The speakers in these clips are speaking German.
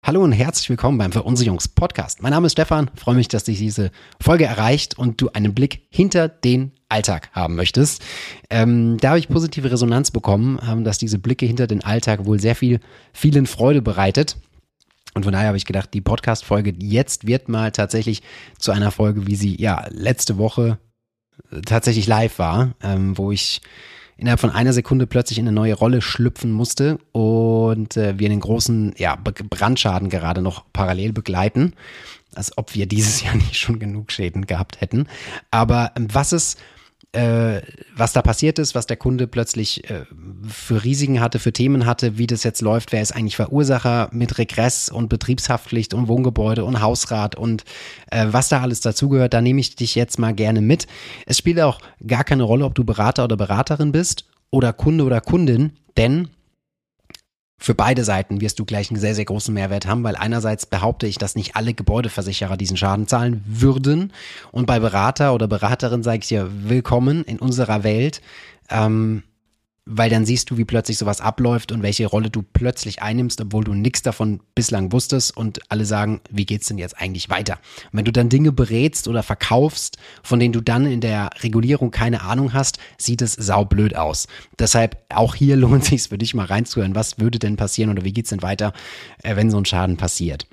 Hallo und herzlich willkommen beim Verunsicherungspodcast. Mein Name ist Stefan, freue mich, dass dich diese Folge erreicht und du einen Blick hinter den Alltag haben möchtest. Da habe ich positive Resonanz bekommen, dass diese Blicke hinter den Alltag wohl sehr vielen Freude bereitet. Und von daher habe ich gedacht, die Podcast-Folge jetzt wird mal tatsächlich zu einer Folge, wie sie letzte Woche tatsächlich live war, wo ich innerhalb von einer Sekunde plötzlich in eine neue Rolle schlüpfen musste und wir einen großen Brandschaden gerade noch parallel begleiten, als ob wir dieses Jahr nicht schon genug Schäden gehabt hätten. Aber was da passiert ist, was der Kunde plötzlich für Risiken hatte, für Themen hatte, wie das jetzt läuft, wer ist eigentlich Verursacher mit Regress und Betriebshaftpflicht und Wohngebäude und Hausrat und was da alles dazugehört, da nehme ich dich jetzt mal gerne mit. Es spielt auch gar keine Rolle, ob du Berater oder Beraterin bist oder Kunde oder Kundin, denn für beide Seiten wirst du gleich einen sehr, sehr großen Mehrwert haben, weil einerseits behaupte ich, dass nicht alle Gebäudeversicherer diesen Schaden zahlen würden und bei Berater oder Beraterin sage ich dir, willkommen in unserer Welt, weil dann siehst du, wie plötzlich sowas abläuft und welche Rolle du plötzlich einnimmst, obwohl du nichts davon bislang wusstest und alle sagen, wie geht's denn jetzt eigentlich weiter? Und wenn du dann Dinge berätst oder verkaufst, von denen du dann in der Regulierung keine Ahnung hast, sieht es saublöd aus. Deshalb auch hier lohnt es sich für dich mal reinzuhören, was würde denn passieren oder wie geht's denn weiter, wenn so ein Schaden passiert.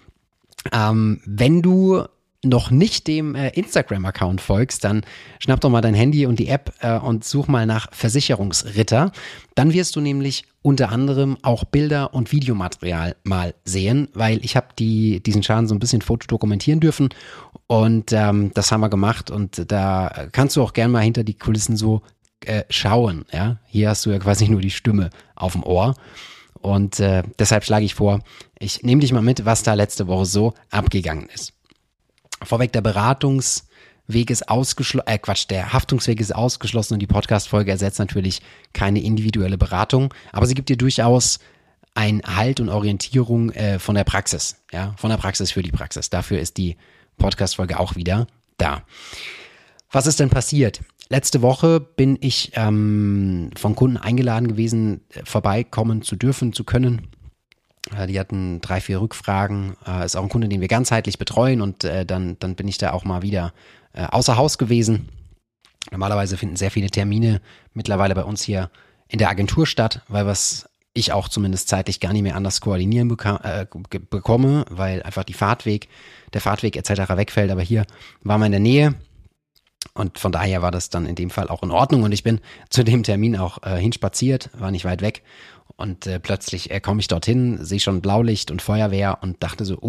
Wenn du noch nicht dem Instagram-Account folgst, dann schnapp doch mal dein Handy und die App und such mal nach Versicherungsritter. Dann wirst du nämlich unter anderem auch Bilder und Videomaterial mal sehen, weil ich habe diesen Schaden so ein bisschen fotodokumentieren dürfen und das haben wir gemacht und da kannst du auch gern mal hinter die Kulissen so schauen. Ja? Hier hast du ja quasi nur die Stimme auf dem Ohr. Und deshalb schlage ich vor, ich nehme dich mal mit, was da letzte Woche so abgegangen ist. Vorweg, der Haftungsweg ist ausgeschlossen und die Podcast-Folge ersetzt natürlich keine individuelle Beratung, aber sie gibt dir durchaus einen Halt und Orientierung von der Praxis, ja, von der Praxis für die Praxis. Dafür ist die Podcast-Folge auch wieder da. Was ist denn passiert? Letzte Woche bin ich von Kunden eingeladen gewesen, vorbeikommen zu dürfen, zu können. Die hatten 3-4 Rückfragen, ist auch ein Kunde, den wir ganzheitlich betreuen und dann bin ich da auch mal wieder außer Haus gewesen. Normalerweise finden sehr viele Termine mittlerweile bei uns hier in der Agentur statt, weil was ich auch zumindest zeitlich gar nicht mehr anders koordinieren bekomme, weil einfach der Fahrtweg etc. wegfällt, aber hier war man in der Nähe. Und von daher war das dann in dem Fall auch in Ordnung und ich bin zu dem Termin auch hinspaziert, war nicht weit weg und plötzlich komme ich dorthin, sehe schon Blaulicht und Feuerwehr und dachte so,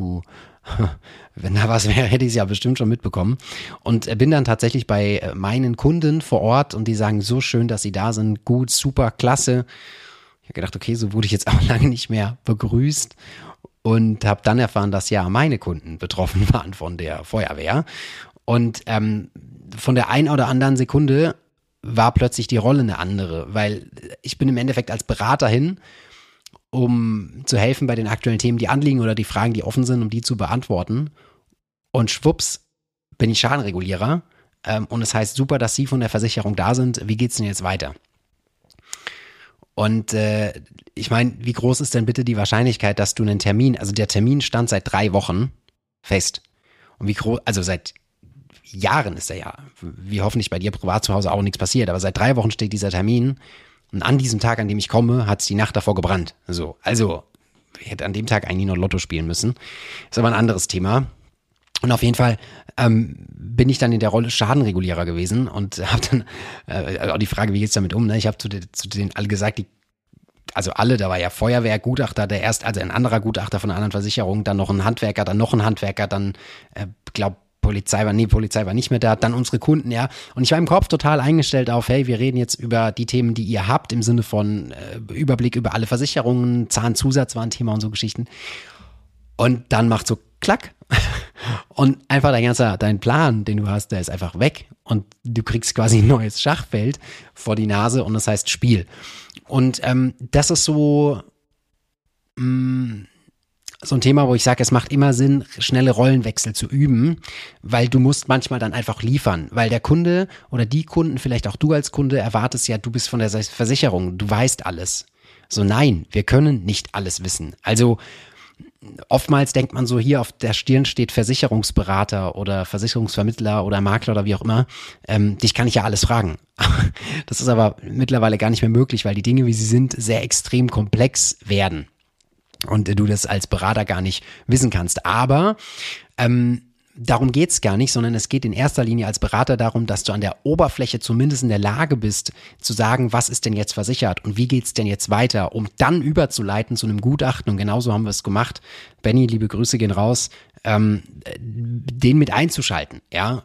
wenn da was wäre, hätte ich es ja bestimmt schon mitbekommen und bin dann tatsächlich bei meinen Kunden vor Ort und die sagen, so schön, dass sie da sind, gut, super, klasse. Ich habe gedacht, okay, so wurde ich jetzt auch lange nicht mehr begrüßt und habe dann erfahren, dass ja meine Kunden betroffen waren von der Feuerwehr. Und von der einen oder anderen Sekunde war plötzlich die Rolle eine andere, weil ich bin im Endeffekt als Berater hin, um zu helfen bei den aktuellen Themen, die anliegen oder die Fragen, die offen sind, um die zu beantworten. Und schwupps bin ich Schadenregulierer und es heißt super, dass Sie von der Versicherung da sind. Wie geht's denn jetzt weiter? Und ich meine, wie groß ist denn bitte die Wahrscheinlichkeit, dass du einen Termin, also der Termin stand seit 3 Wochen fest. Und wie groß, also seit Jahren ist er ja, wie hoffentlich bei dir privat zu Hause auch nichts passiert, aber seit 3 Wochen steht dieser Termin und an diesem Tag, an dem ich komme, hat es die Nacht davor gebrannt. So, also ich hätte an dem Tag eigentlich nur Lotto spielen müssen. Ist aber ein anderes Thema. Und auf jeden Fall bin ich dann in der Rolle Schadenregulierer gewesen und habe dann auch die Frage, wie geht's damit um? Ne? Ich habe zu denen alle gesagt, da war ja Feuerwehrgutachter, also ein anderer Gutachter von einer anderen Versicherung, dann noch ein Handwerker, dann Polizei war nicht mehr da, dann unsere Kunden, ja. Und ich war im Kopf total eingestellt auf, hey, wir reden jetzt über die Themen, die ihr habt, im Sinne von Überblick über alle Versicherungen, Zahnzusatz war ein Thema und so Geschichten. Und dann macht so klack. Und einfach dein Plan, den du hast, der ist einfach weg. Und du kriegst quasi ein neues Schachfeld vor die Nase und das heißt Spiel. Und das ist so ein Thema, wo ich sage, es macht immer Sinn, schnelle Rollenwechsel zu üben, weil du musst manchmal dann einfach liefern, weil der Kunde oder die Kunden, vielleicht auch du als Kunde, erwartest ja, du bist von der Versicherung, du weißt alles. So nein, wir können nicht alles wissen. Also oftmals denkt man so, hier auf der Stirn steht Versicherungsberater oder Versicherungsvermittler oder Makler oder wie auch immer. Dich kann ich ja alles fragen. Das ist aber mittlerweile gar nicht mehr möglich, weil die Dinge, wie sie sind, sehr extrem komplex werden und du das als Berater gar nicht wissen kannst. Aber darum geht's gar nicht, sondern es geht in erster Linie als Berater darum, dass du an der Oberfläche zumindest in der Lage bist, zu sagen, was ist denn jetzt versichert und wie geht's denn jetzt weiter, um dann überzuleiten zu einem Gutachten. Und genauso haben wir es gemacht. Benny, liebe Grüße gehen raus, den mit einzuschalten. Ja,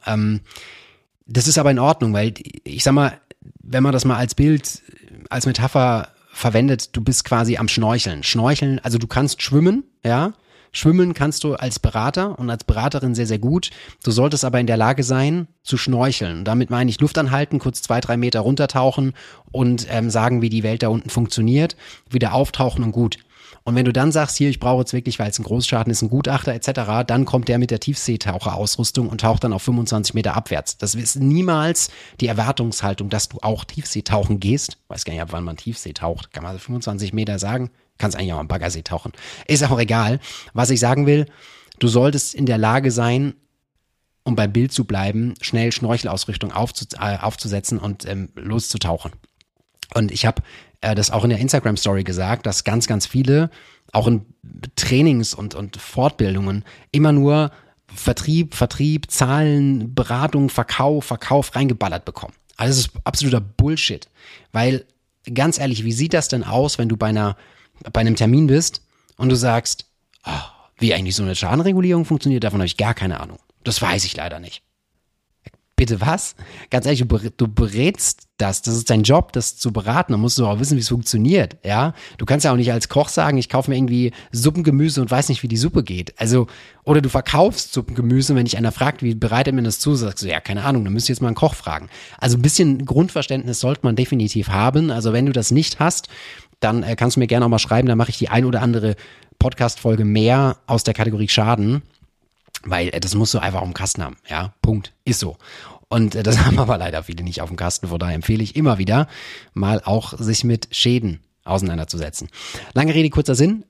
das ist aber in Ordnung, weil ich sag mal, wenn man das mal als Bild, als Metapher verwendet, du bist quasi am Schnorcheln. Schnorcheln, also du kannst schwimmen, ja. Schwimmen kannst du als Berater und als Beraterin sehr, sehr gut. Du solltest aber in der Lage sein, zu schnorcheln. Und damit meine ich Luft anhalten, kurz 2-3 Meter runtertauchen und sagen, wie die Welt da unten funktioniert, wieder auftauchen und gut. Und wenn du dann sagst, hier, ich brauche jetzt wirklich, weil es ein Großschaden ist, ein Gutachter etc., dann kommt der mit der Tiefseetaucherausrüstung und taucht dann auf 25 Meter abwärts. Das ist niemals die Erwartungshaltung, dass du auch Tiefseetauchen gehst. Weiß gar nicht, ab wann man Tiefsee taucht. Kann man 25 Meter sagen? Kannst eigentlich auch am Baggersee tauchen. Ist auch egal. Was ich sagen will, du solltest in der Lage sein, um beim Bild zu bleiben, schnell Schnorchelausrüstung aufzusetzen und loszutauchen. Und ich habe das auch in der Instagram-Story gesagt, dass ganz, ganz viele, auch in Trainings und Fortbildungen, immer nur Vertrieb, Zahlen, Beratung, Verkauf reingeballert bekommen. Also das ist absoluter Bullshit. Weil, ganz ehrlich, wie sieht das denn aus, wenn du bei einem Termin bist und du sagst, wie eigentlich so eine Schadenregulierung funktioniert, davon habe ich gar keine Ahnung. Das weiß ich leider nicht. Bitte was? Ganz ehrlich, du berätst das. Das ist dein Job, das zu beraten. Dann musst du auch wissen, wie es funktioniert. Ja, du kannst ja auch nicht als Koch sagen, ich kaufe mir irgendwie Suppengemüse und weiß nicht, wie die Suppe geht. Also, oder du verkaufst Suppengemüse, wenn dich einer fragt, wie bereitet man das zu, sagst du, ja, keine Ahnung, dann müsst ihr jetzt mal einen Koch fragen. Also ein bisschen Grundverständnis sollte man definitiv haben. Also wenn du das nicht hast, dann kannst du mir gerne auch mal schreiben, dann mache ich die ein oder andere Podcast-Folge mehr aus der Kategorie Schaden, weil das musst du einfach auf dem Kasten haben, ja, Punkt, ist so. Und das haben aber leider viele nicht auf dem Kasten, von daher empfehle ich immer wieder, mal auch sich mit Schäden auseinanderzusetzen. Lange Rede, kurzer Sinn,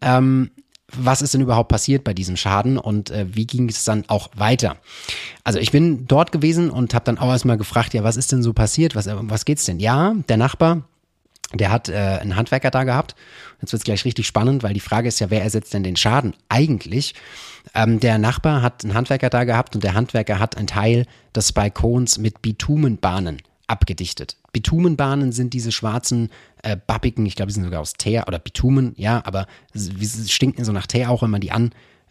was ist denn überhaupt passiert bei diesem Schaden und wie ging es dann auch weiter? Also ich bin dort gewesen und habe dann auch erstmal gefragt, ja, was ist denn so passiert, was geht's denn? Ja, der Nachbar, der hat einen Handwerker da gehabt. Jetzt wird's gleich richtig spannend, weil die Frage ist ja, wer ersetzt denn den Schaden eigentlich? Der Nachbar hat einen Handwerker da gehabt und der Handwerker hat einen Teil des Balkons mit Bitumenbahnen abgedichtet. Bitumenbahnen sind diese schwarzen, babbigen, ich glaube, die sind sogar aus Teer oder Bitumen, ja, aber sie stinken so nach Teer auch, wenn man die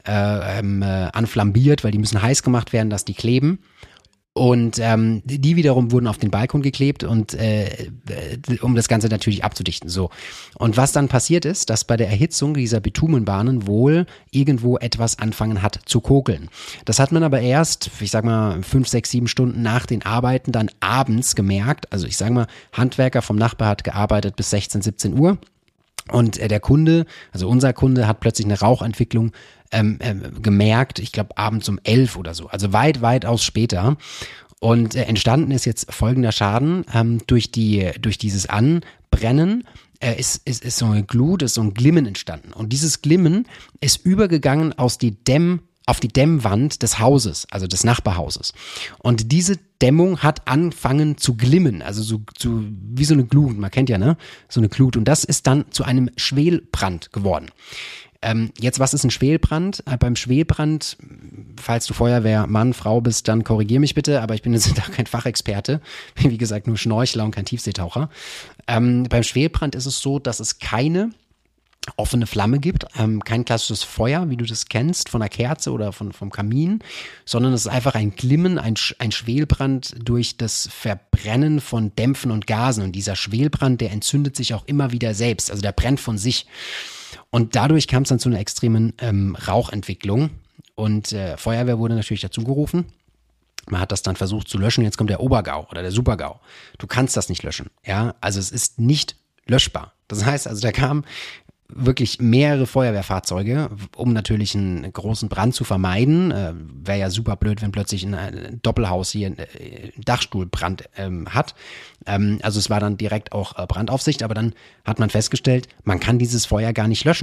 anflambiert, weil die müssen heiß gemacht werden, dass die kleben. Und die wiederum wurden auf den Balkon geklebt und um das Ganze natürlich abzudichten. So. Und was dann passiert ist, dass bei der Erhitzung dieser Bitumenbahnen wohl irgendwo etwas anfangen hat zu kokeln. Das hat man aber erst, ich sag mal, 5, 6, 7 Stunden nach den Arbeiten dann abends gemerkt. Also ich sag mal, Handwerker vom Nachbar hat gearbeitet bis 16, 17 Uhr. Und der Kunde, also unser Kunde, hat plötzlich eine Rauchentwicklung gemerkt, ich glaube abends um 11 oder so, also weitaus später. Und entstanden ist jetzt folgender Schaden, durch dieses Anbrennen ist so eine Glut, ist so ein Glimmen entstanden. Und dieses Glimmen ist übergegangen auf die Dämmwand des Hauses, also des Nachbarhauses. Und diese Dämmung hat angefangen zu glimmen, also so wie so eine Glut, man kennt ja, ne, so eine Glut. Und das ist dann zu einem Schwelbrand geworden. Jetzt, was ist ein Schwelbrand? Beim Schwelbrand, falls du Feuerwehrmann, Frau bist, dann korrigier mich bitte, aber ich bin jetzt da kein Fachexperte, wie gesagt, nur Schnorchler und kein Tiefseetaucher. Beim Schwelbrand ist es so, dass es keine offene Flamme gibt, kein klassisches Feuer, wie du das kennst, von einer Kerze oder vom Kamin, sondern es ist einfach ein Glimmen, ein Schwelbrand durch das Verbrennen von Dämpfen und Gasen. Und dieser Schwelbrand, der entzündet sich auch immer wieder selbst, also der brennt von sich. Und dadurch kam es dann zu einer extremen Rauchentwicklung und Feuerwehr wurde natürlich dazu gerufen. Man hat das dann versucht zu löschen, jetzt kommt der Obergau oder der Supergau. Du kannst das nicht löschen, ja, also es ist nicht löschbar. Das heißt, also da kamen wirklich mehrere Feuerwehrfahrzeuge, um natürlich einen großen Brand zu vermeiden. Wäre ja super blöd, wenn plötzlich ein Doppelhaus hier einen Dachstuhlbrand hat. Also es war dann direkt auch Brandaufsicht, aber dann hat man festgestellt, man kann dieses Feuer gar nicht löschen.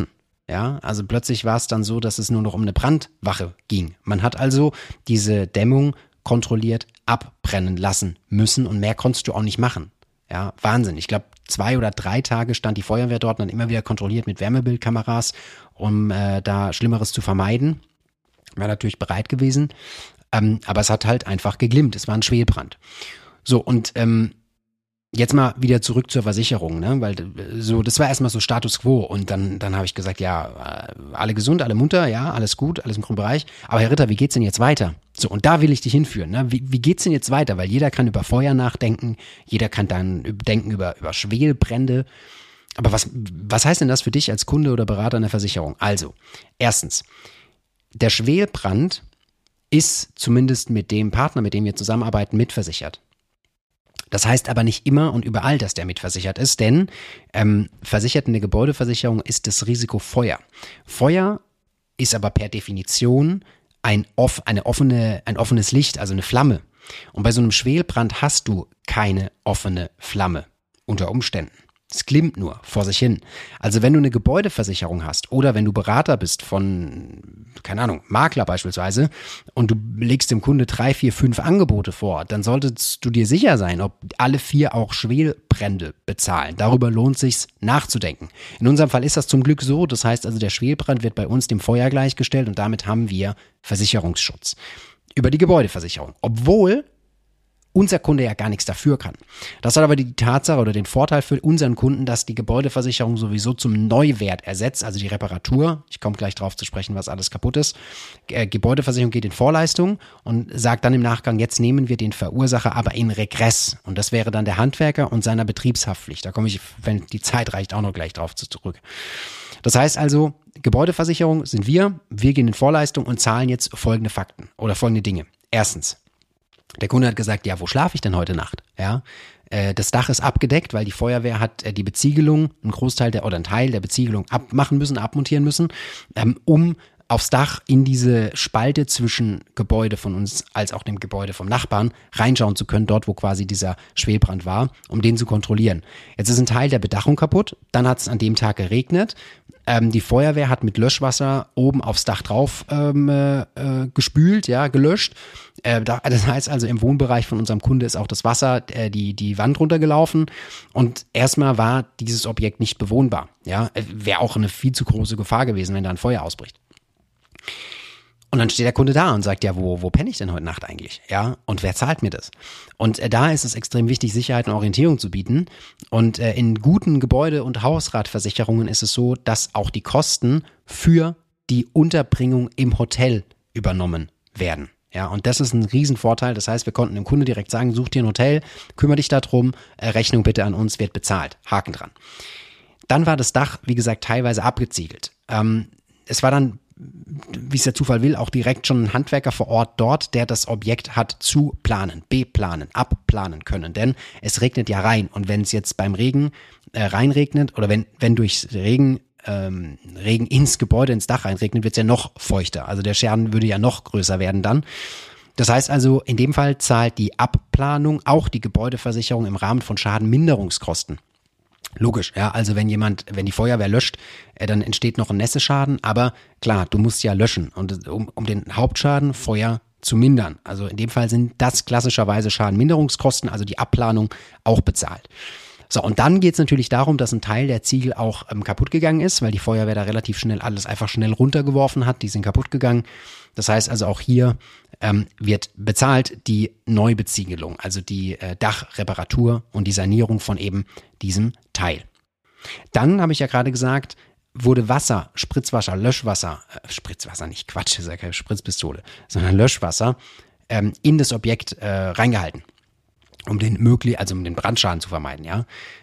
Ja, also plötzlich war es dann so, dass es nur noch um eine Brandwache ging. Man hat also diese Dämmung kontrolliert abbrennen lassen müssen und mehr konntest du auch nicht machen. Ja, Wahnsinn. Ich glaube, 2 oder 3 Tage stand die Feuerwehr dort und dann immer wieder kontrolliert mit Wärmebildkameras, um da Schlimmeres zu vermeiden. War natürlich bereit gewesen, aber es hat halt einfach geglimmt. Es war ein Schwelbrand. So, und jetzt mal wieder zurück zur Versicherung, ne? Weil so, das war erstmal so Status quo und dann habe ich gesagt, ja, alle gesund, alle munter, ja, alles gut, alles im grünen Bereich. Aber Herr Ritter, wie geht's denn jetzt weiter? So, und da will ich dich hinführen, ne? Wie geht's denn jetzt weiter? Weil jeder kann über Feuer nachdenken, jeder kann dann denken über Schwelbrände. Aber was heißt denn das für dich als Kunde oder Berater in der Versicherung? Also, erstens, der Schwelbrand ist zumindest mit dem Partner, mit dem wir zusammenarbeiten, mitversichert. Das heißt aber nicht immer und überall, dass der mitversichert ist, denn versichert in der Gebäudeversicherung ist das Risiko Feuer. Feuer ist aber per Definition ein offenes Licht, also eine Flamme. Und bei so einem Schwelbrand hast du keine offene Flamme unter Umständen. Es glimmt nur vor sich hin. Also wenn du eine Gebäudeversicherung hast oder wenn du Berater bist von, keine Ahnung, Makler beispielsweise und du legst dem Kunde 3, 4, 5 Angebote vor, dann solltest du dir sicher sein, ob alle 4 auch Schwelbrände bezahlen. Darüber lohnt sich's nachzudenken. In unserem Fall ist das zum Glück so. Das heißt also, der Schwelbrand wird bei uns dem Feuer gleichgestellt und damit haben wir Versicherungsschutz über die Gebäudeversicherung. Obwohl unser Kunde ja gar nichts dafür kann. Das hat aber die Tatsache oder den Vorteil für unseren Kunden, dass die Gebäudeversicherung sowieso zum Neuwert ersetzt, also die Reparatur. Ich komme gleich drauf zu sprechen, was alles kaputt ist. Gebäudeversicherung geht in Vorleistung und sagt dann im Nachgang, jetzt nehmen wir den Verursacher aber in Regress. Und das wäre dann der Handwerker und seiner Betriebshaftpflicht. Da komme ich, wenn die Zeit reicht, auch noch gleich drauf zurück. Das heißt also, Gebäudeversicherung sind wir gehen in Vorleistung und zahlen jetzt folgende Fakten oder folgende Dinge. Erstens, der Kunde hat gesagt, ja, wo schlafe ich denn heute Nacht? Ja, das Dach ist abgedeckt, weil die Feuerwehr hat die Beziegelung, einen Teil der Beziegelung abmontieren müssen, um aufs Dach in diese Spalte zwischen Gebäude von uns als auch dem Gebäude vom Nachbarn reinschauen zu können, dort wo quasi dieser Schwelbrand war, um den zu kontrollieren. Jetzt ist ein Teil der Bedachung kaputt, dann hat es an dem Tag geregnet. Die Feuerwehr hat mit Löschwasser oben aufs Dach drauf gespült, ja, gelöscht. Das heißt also, im Wohnbereich von unserem Kunde ist auch das Wasser die Wand runtergelaufen und erstmal war dieses Objekt nicht bewohnbar. Ja, wäre auch eine viel zu große Gefahr gewesen, wenn da ein Feuer ausbricht. Und dann steht der Kunde da und sagt, ja, wo penne ich denn heute Nacht eigentlich? Ja, und wer zahlt mir das? Und da ist es extrem wichtig, Sicherheit und Orientierung zu bieten. Und in guten Gebäude- und Hausratversicherungen ist es so, dass auch die Kosten für die Unterbringung im Hotel übernommen werden. Ja, und das ist ein Riesenvorteil. Das heißt, wir konnten dem Kunde direkt sagen, such dir ein Hotel, kümmere dich darum, Rechnung bitte an uns, wird bezahlt. Haken dran. Dann war das Dach, wie gesagt, teilweise abgeziegelt. Es war dann, wie es der Zufall will, auch direkt schon ein Handwerker vor Ort dort, der das Objekt hat zu planen, beplanen, abplanen können. Denn es regnet ja rein. Und wenn es jetzt beim Regen reinregnet oder wenn durch Regen ins Gebäude, ins Dach reinregnet, wird es ja noch feuchter. Also der Schaden würde ja noch größer werden dann. Das heißt also, in dem Fall zahlt die Abplanung auch die Gebäudeversicherung im Rahmen von Schadenminderungskosten. Logisch, ja, also wenn die Feuerwehr löscht, dann entsteht noch ein Nässeschaden, aber klar, du musst ja löschen und um den Hauptschaden, Feuer, zu mindern. Also in dem Fall sind das klassischerweise Schadenminderungskosten, also die Abplanung auch bezahlt. So, und dann geht es natürlich darum, dass ein Teil der Ziegel auch kaputt gegangen ist, weil die Feuerwehr da relativ schnell alles einfach schnell runtergeworfen hat, die sind kaputt gegangen. Das heißt also auch hier wird bezahlt die Neubeziegelung, also die Dachreparatur und die Sanierung von eben diesem Teil. Dann, habe ich ja gerade gesagt, wurde Wasser, Spritzwasser, Löschwasser, Spritzwasser nicht, Quatsch, ist ja keine Spritzpistole, sondern Löschwasser in das Objekt reingehalten, um den Brandschaden zu vermeiden, ja.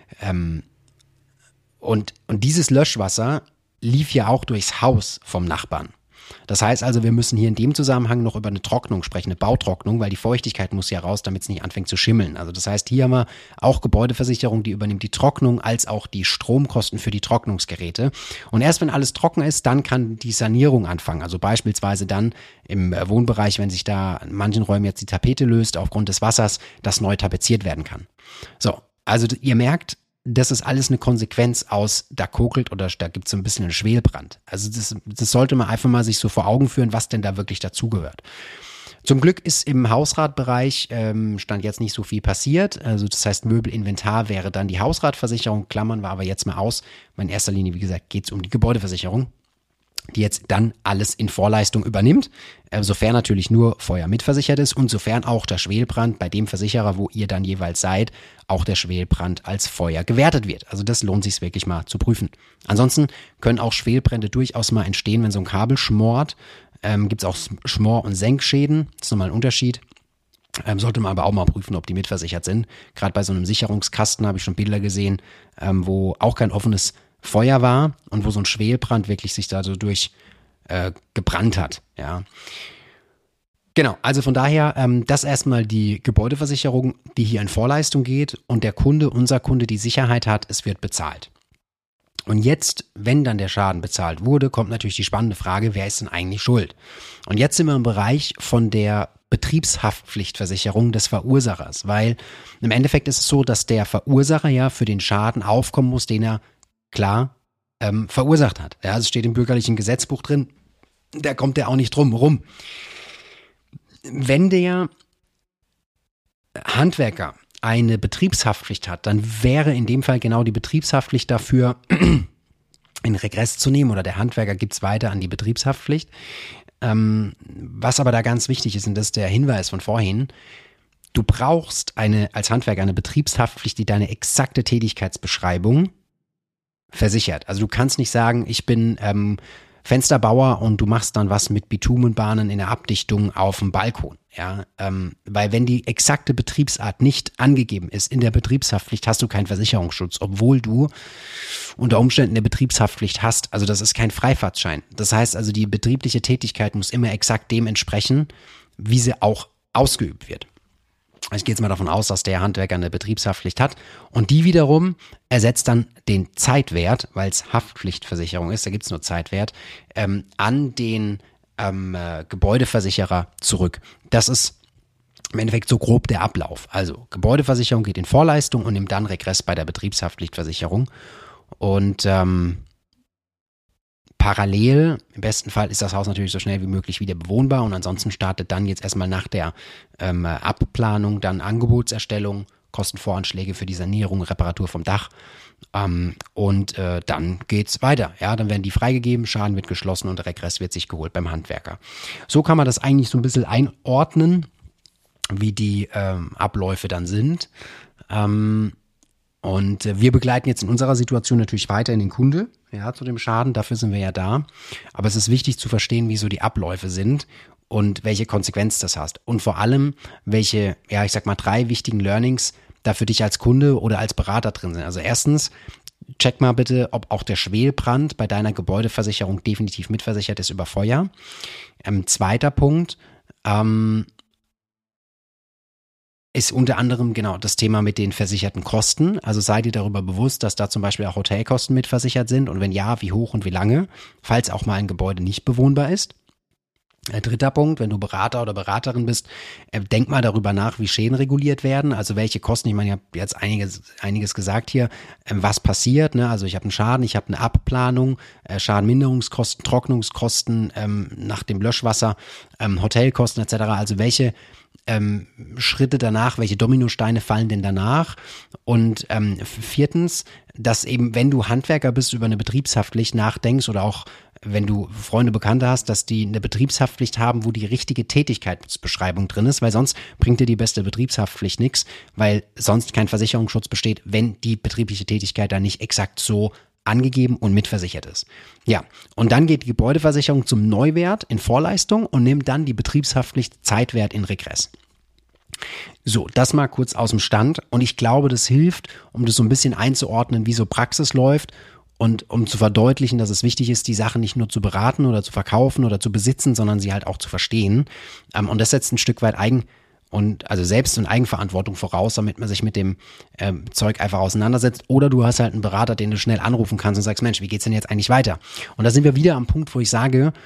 Und dieses Löschwasser lief ja auch durchs Haus vom Nachbarn. Das heißt also, wir müssen hier in dem Zusammenhang noch über eine Trocknung sprechen, eine Bautrocknung, weil die Feuchtigkeit muss ja raus, damit es nicht anfängt zu schimmeln. Also das heißt, hier haben wir auch Gebäudeversicherung, die übernimmt die Trocknung als auch die Stromkosten für die Trocknungsgeräte. Und erst wenn alles trocken ist, dann kann die Sanierung anfangen. Also beispielsweise dann im Wohnbereich, wenn sich da in manchen Räumen jetzt die Tapete löst aufgrund des Wassers, das neu tapeziert werden kann. So, also ihr merkt, das ist alles eine Konsequenz aus, da kokelt oder da gibt es so ein bisschen einen Schwelbrand. Also das sollte man einfach mal sich so vor Augen führen, was denn da wirklich dazugehört. Zum Glück ist im Hausratbereich Stand jetzt nicht so viel passiert. Also das heißt, Möbelinventar wäre dann die Hausratversicherung, klammern wir aber jetzt mal aus. In erster Linie, wie gesagt, geht es um die Gebäudeversicherung, die jetzt dann alles in Vorleistung übernimmt, sofern natürlich nur Feuer mitversichert ist und sofern auch der Schwelbrand bei dem Versicherer, wo ihr dann jeweils seid, auch der Schwelbrand als Feuer gewertet wird. Also das lohnt sich wirklich mal zu prüfen. Ansonsten können auch Schwelbrände durchaus mal entstehen, wenn so ein Kabel schmort. Gibt es auch Schmor- und Senkschäden, das ist nochmal ein Unterschied. Sollte man aber auch mal prüfen, ob die mitversichert sind. Gerade bei so einem Sicherungskasten habe ich schon Bilder gesehen, wo auch kein offenes Feuer war und wo so ein Schwelbrand wirklich sich da so durch gebrannt hat. Ja. Genau, also von daher, das erstmal die Gebäudeversicherung, die hier in Vorleistung geht und der Kunde, unser Kunde, die Sicherheit hat, es wird bezahlt. Und jetzt, wenn dann der Schaden bezahlt wurde, kommt natürlich die spannende Frage, wer ist denn eigentlich schuld? Und jetzt sind wir im Bereich von der Betriebshaftpflichtversicherung des Verursachers, weil im Endeffekt ist es so, dass der Verursacher ja für den Schaden aufkommen muss, den er klar verursacht hat. Ja, es steht im bürgerlichen Gesetzbuch drin, da kommt er auch nicht drum rum. Wenn der Handwerker eine Betriebshaftpflicht hat, dann wäre in dem Fall genau die Betriebshaftpflicht dafür in Regress zu nehmen oder der Handwerker gibt es weiter an die Betriebshaftpflicht. Was aber da ganz wichtig ist, und das ist der Hinweis von vorhin, du brauchst als Handwerker eine Betriebshaftpflicht, die deine exakte Tätigkeitsbeschreibung versichert. Also du kannst nicht sagen, ich bin Fensterbauer und du machst dann was mit Bitumenbahnen in der Abdichtung auf dem Balkon. Ja, weil wenn die exakte Betriebsart nicht angegeben ist in der Betriebshaftpflicht, hast du keinen Versicherungsschutz, obwohl du unter Umständen eine Betriebshaftpflicht hast. Also das ist kein Freifahrtschein. Das heißt also, die betriebliche Tätigkeit muss immer exakt dem entsprechen, wie sie auch ausgeübt wird. Ich gehe jetzt mal davon aus, dass der Handwerker eine Betriebshaftpflicht hat und die wiederum ersetzt dann den Zeitwert, weil es Haftpflichtversicherung ist, da gibt es nur Zeitwert, an den Gebäudeversicherer zurück. Das ist im Endeffekt so grob der Ablauf. Also Gebäudeversicherung geht in Vorleistung und nimmt dann Regress bei der Betriebshaftpflichtversicherung und parallel, im besten Fall ist das Haus natürlich so schnell wie möglich wieder bewohnbar und ansonsten startet dann jetzt erstmal nach der Abplanung dann Angebotserstellung, Kostenvoranschläge für die Sanierung, Reparatur vom Dach und dann geht's weiter. Ja, dann werden die freigegeben, Schaden wird geschlossen und Regress wird sich geholt beim Handwerker. So kann man das eigentlich so ein bisschen einordnen, wie die Abläufe dann sind. Und wir begleiten jetzt in unserer Situation natürlich weiterhin den Kunde, ja, zu dem Schaden, dafür sind wir ja da. Aber es ist wichtig zu verstehen, wie so die Abläufe sind und welche Konsequenz das hast. Und vor allem, welche, ja, ich sag mal, 3 wichtigen Learnings da für dich als Kunde oder als Berater drin sind. Also erstens, check mal bitte, ob auch der Schwelbrand bei deiner Gebäudeversicherung definitiv mitversichert ist über Feuer. Zweiter Punkt, ist unter anderem genau das Thema mit den versicherten Kosten. Also sei dir darüber bewusst, dass da zum Beispiel auch Hotelkosten mitversichert sind und wenn ja, wie hoch und wie lange, falls auch mal ein Gebäude nicht bewohnbar ist. Dritter Punkt, wenn du Berater oder Beraterin bist, denk mal darüber nach, wie Schäden reguliert werden, also welche Kosten, ich meine, ich habe jetzt einiges gesagt hier, was passiert, ne? Also ich habe einen Schaden, ich habe eine Abplanung, Schadenminderungskosten, Trocknungskosten nach dem Löschwasser, Hotelkosten etc., also welche Schritte danach, welche Dominosteine fallen denn danach? Und viertens, dass eben, wenn du Handwerker bist, über eine Betriebshaftpflicht nachdenkst oder auch wenn du Freunde, Bekannte hast, dass die eine Betriebshaftpflicht haben, wo die richtige Tätigkeitsbeschreibung drin ist, weil sonst bringt dir die beste Betriebshaftpflicht nichts, weil sonst kein Versicherungsschutz besteht, wenn die betriebliche Tätigkeit dann nicht exakt so angegeben und mitversichert ist. Ja, und dann geht die Gebäudeversicherung zum Neuwert in Vorleistung und nimmt dann die Betriebshaftpflicht Zeitwert in Regress. So, das mal kurz aus dem Stand und ich glaube, das hilft, um das so ein bisschen einzuordnen, wie so Praxis läuft und um zu verdeutlichen, dass es wichtig ist, die Sachen nicht nur zu beraten oder zu verkaufen oder zu besitzen, sondern sie halt auch zu verstehen. Und das setzt ein Stück weit Selbst- und Eigenverantwortung voraus, damit man sich mit dem Zeug einfach auseinandersetzt. Oder du hast halt einen Berater, den du schnell anrufen kannst und sagst, Mensch, wie geht's denn jetzt eigentlich weiter? Und da sind wir wieder am Punkt, wo ich sage,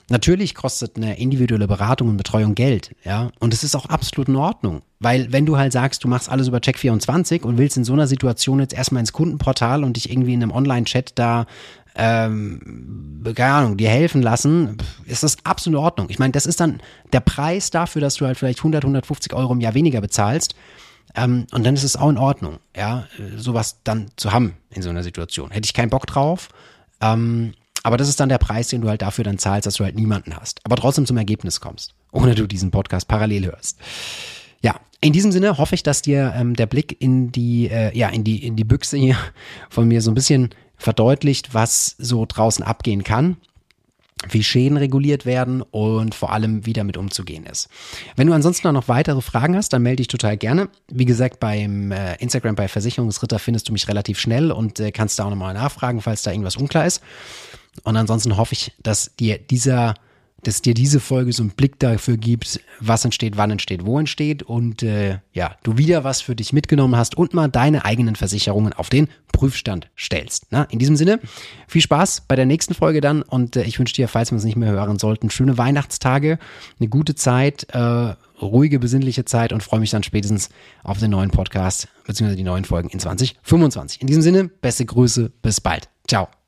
Natürlich kostet eine individuelle Beratung und Betreuung Geld, ja, und es ist auch absolut in Ordnung, weil wenn du halt sagst, du machst alles über Check24 und willst in so einer Situation jetzt erstmal ins Kundenportal und dich irgendwie in einem Online-Chat da, keine Ahnung, dir helfen lassen, ist das absolut in Ordnung. Ich meine, das ist dann der Preis dafür, dass du halt vielleicht 150 Euro im Jahr weniger bezahlst, und dann ist es auch in Ordnung, ja, sowas dann zu haben in so einer Situation. Hätte ich keinen Bock drauf, aber das ist dann der Preis, den du halt dafür dann zahlst, dass du halt niemanden hast. Aber trotzdem zum Ergebnis kommst, ohne du diesen Podcast parallel hörst. Ja, in diesem Sinne hoffe ich, dass dir der Blick in die Büchse hier von mir so ein bisschen verdeutlicht, was so draußen abgehen kann, wie Schäden reguliert werden und vor allem, wie damit umzugehen ist. Wenn du ansonsten noch weitere Fragen hast, dann melde dich total gerne. Wie gesagt, beim Instagram bei Versicherungsritter findest du mich relativ schnell und kannst da auch nochmal nachfragen, falls da irgendwas unklar ist. Und ansonsten hoffe ich, dass dir diese Folge so einen Blick dafür gibt, was entsteht, wann entsteht, wo entsteht und du wieder was für dich mitgenommen hast und mal deine eigenen Versicherungen auf den Prüfstand stellst. Na, in diesem Sinne, viel Spaß bei der nächsten Folge dann und ich wünsche dir, falls wir uns nicht mehr hören sollten, schöne Weihnachtstage, eine gute Zeit, ruhige, besinnliche Zeit und freue mich dann spätestens auf den neuen Podcast bzw. die neuen Folgen in 2025. In diesem Sinne, beste Grüße, bis bald. Ciao.